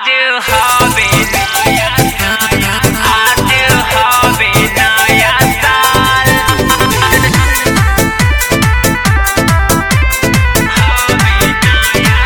आज हवे नया साल, आज हवे नया साल, हवे नया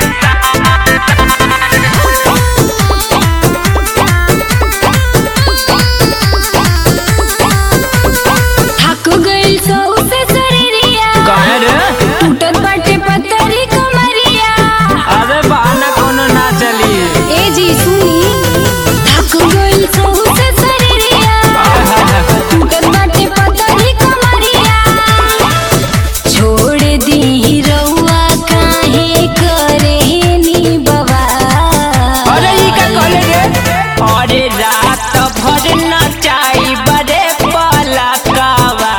थक गइल सौसे शरीरिया काहे रे? टूटत बाटे पतरी कमरिया। अरे बहाना कोनो ना चली। ए जी सुनी, थक गइल सौसे शरीरिया टूटत बाटे पतरी कमरिया। छोड़ दी रउआ काहे करेनी बवाल। अरे ई का कहले रे? अरे रात भर नचाई बड़े पलकवा,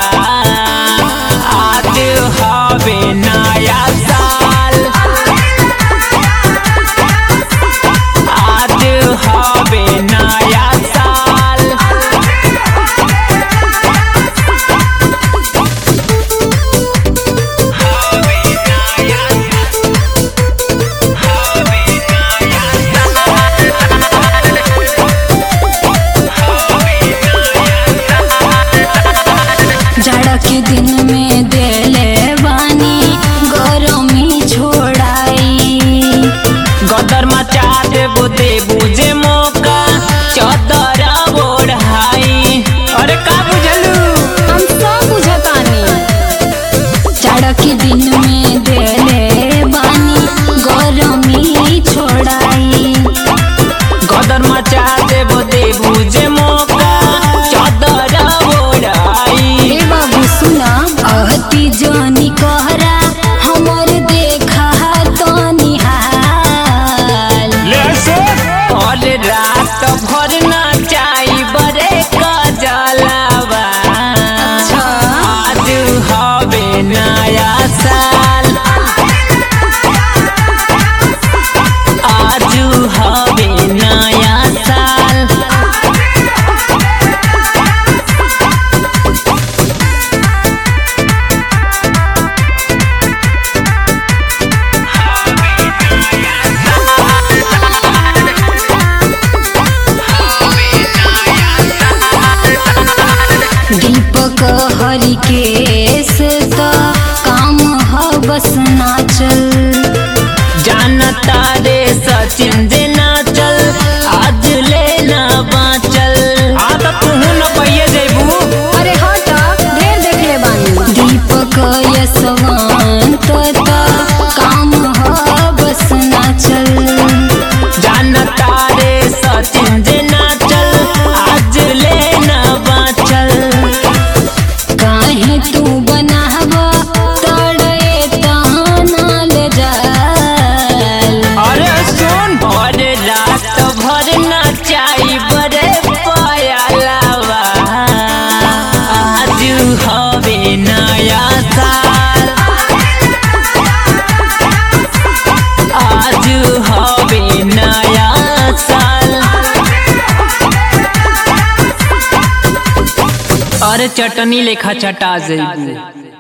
आज हवे नया साल, आज हवे नया साल, हवे नया साल, हवे नया जाड़ा के दिन में देले बानी गरमी छोड़ाई। गदर मचा देबो देबू जे मौका चदर ओढ़ाई। अरे का बुझलू? हम सब बुझतानी, जाड़ा के दिन में देले बानी गरमी छोड़ाई। गदर मचा देबो देबू जे मौका चदर ओढ़ाई। ए बाबू सुना, अहती जानी कहरा हमर देखा तो निहाल। और रात भर नचाई बड़े कजलवा, आज हवे नया साल, आज हवे नया साल, दीपक हरिकेश त काम ह बस नाचल। जानता रे सचिन जे नाचल आज ले ना बाँचल। तो तू न पहिए जेबू। अरे हट, ढेर देखले बानी। दीपक यशवंत त काम ह बस नाचल। जानता रे सचिन जे नाचल आज ले ना बाँचल। काहे तू बनाव तड़े तानल जाल। अरे सुन, और रात भर नचाई बड़े पयलवा, आज हवे नया साल, आज हवे नया साल। अरे चटनी लेखा चटा जइबू।